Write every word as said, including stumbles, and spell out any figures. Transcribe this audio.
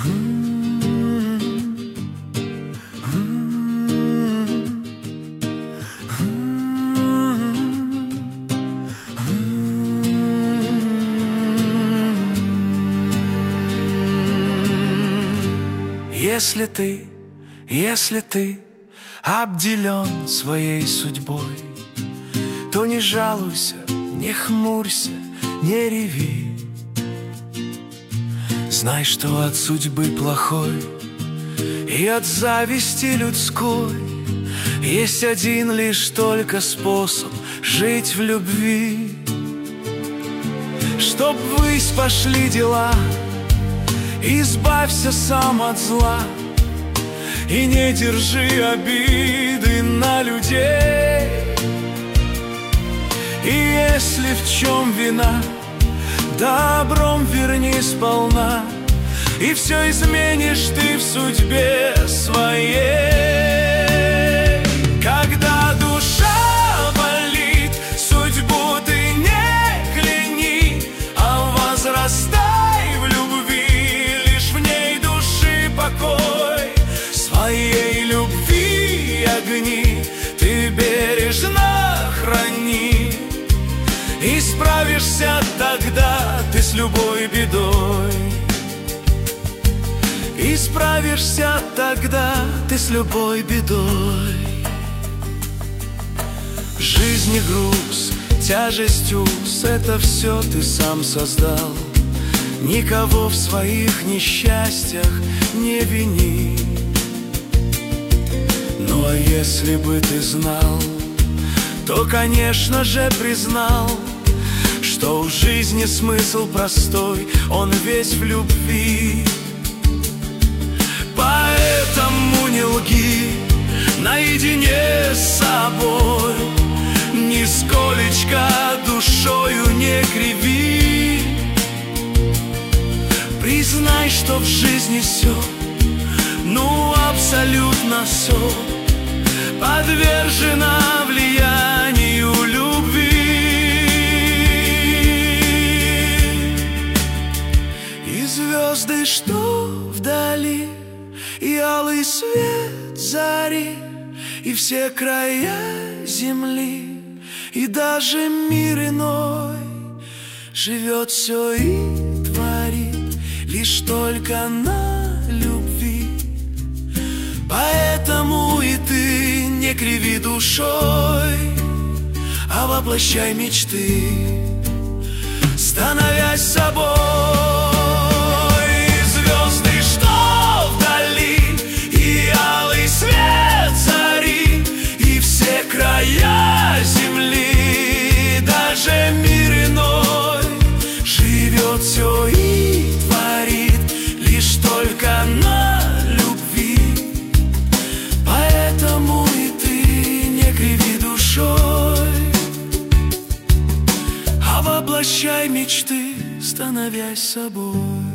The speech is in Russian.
Если ты, если ты обделен своей судьбой, то не жалуйся, не хмурься, не реви. Знай, что от судьбы плохой и от зависти людской есть один лишь только способ жить в любви. Чтоб ввысь пошли дела, избавься сам от зла и не держи обиды на людей. И если в чем вина, добром верни сполна, и все изменишь ты в судьбе своей. Когда душа болит, судьбу ты не кляни, а возрастай в любви, лишь в ней души покой. Своей любви огни ты бережно храни, и справишься тогда ты с любой бедой. И справишься тогда ты с любой бедой. В жизни груз, тяжесть уз, это все ты сам создал. Никого в своих несчастьях не вини. Ну а если бы ты знал, то, конечно же, признал, что в жизни смысл простой, он весь в любви. Поэтому не лги наедине с собой, нисколечко душою не криви. Признай, что в жизни все, ну абсолютно все подвержено влиянию любви. И звезды, что вдали, и алый свет зари, и все края земли, и даже мир иной живет все и творит лишь только на любви. Поэтому и ты не криви душой, а воплощай мечты, становясь собой. Звезды, что вдали, и алый свет зари, и все края земли, даже мир иной живет все и творит лишь только на любви. Поэтому и ты не криви душой, а воплощай мечты, становясь собой.